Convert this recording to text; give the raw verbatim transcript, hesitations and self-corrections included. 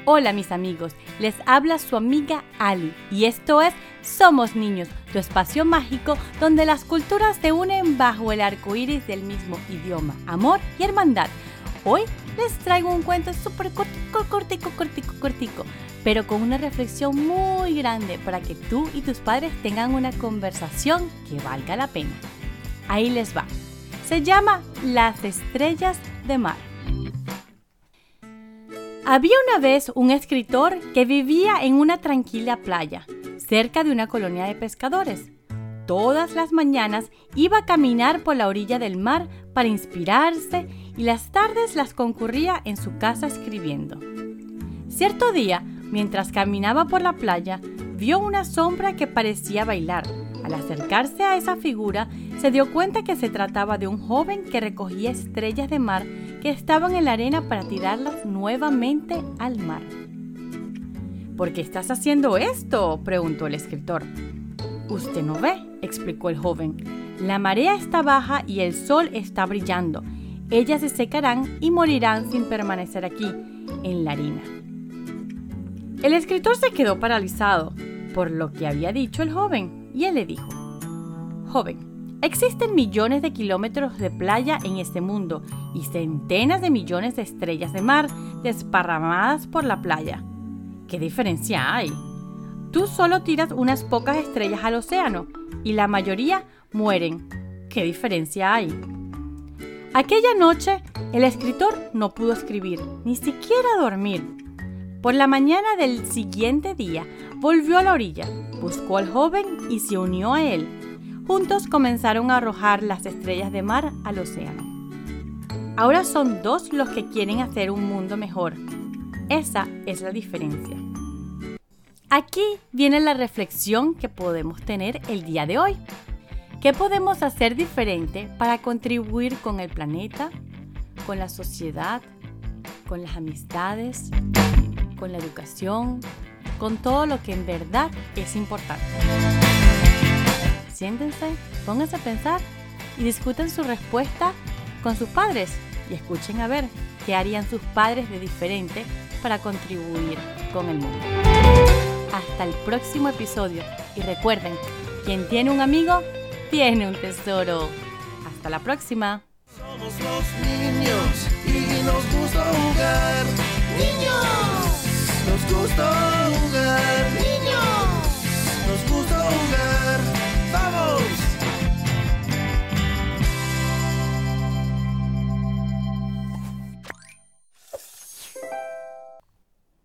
Hola mis amigos, les habla su amiga Ali y esto es Somos Niños, tu espacio mágico donde las culturas se unen bajo el arco iris del mismo idioma, amor y hermandad. Hoy les traigo un cuento súper cortico, cortico, cortico, cortico, pero con una reflexión muy grande para que tú y tus padres tengan una conversación que valga la pena. Ahí les va. Se llama Las estrellas de mar. Había una vez un escritor que vivía en una tranquila playa, cerca de una colonia de pescadores. Todas las mañanas iba a caminar por la orilla del mar para inspirarse y las tardes las concurría en su casa escribiendo. Cierto día, mientras caminaba por la playa, vio una sombra que parecía bailar. Al acercarse a esa figura, se dio cuenta que se trataba de un joven que recogía estrellas de mar que estaban en la arena para tirarlas nuevamente al mar. ¿Por qué estás haciendo esto?, preguntó el escritor. «Usted no ve», explicó el joven. «La marea está baja y el sol está brillando. Ellas se secarán y morirán sin permanecer aquí, en la arena». El escritor se quedó paralizado por lo que había dicho el joven y él le dijo: «Joven, existen millones de kilómetros de playa en este mundo y centenas de millones de estrellas de mar desparramadas por la playa. ¿Qué diferencia hay? Tú solo tiras unas pocas estrellas al océano y la mayoría mueren. ¿Qué diferencia hay?». Aquella noche, el escritor no pudo escribir, ni siquiera dormir. Por la mañana del siguiente día, volvió a la orilla, buscó al joven y se unió a él. Juntos comenzaron a arrojar las estrellas de mar al océano. Ahora son dos los que quieren hacer un mundo mejor. Esa es la diferencia. Aquí viene la reflexión que podemos tener el día de hoy. ¿Qué podemos hacer diferente para contribuir con el planeta, con la sociedad, con las amistades, con la educación, con todo lo que en verdad es importante? Siéntense, pónganse a pensar y discutan su respuesta con sus padres y escuchen a ver qué harían sus padres de diferente para contribuir con el mundo. Hasta el próximo episodio y recuerden, quien tiene un amigo, tiene un tesoro. Hasta la próxima. Somos los niños y nos gusta jugar. ¡Niños!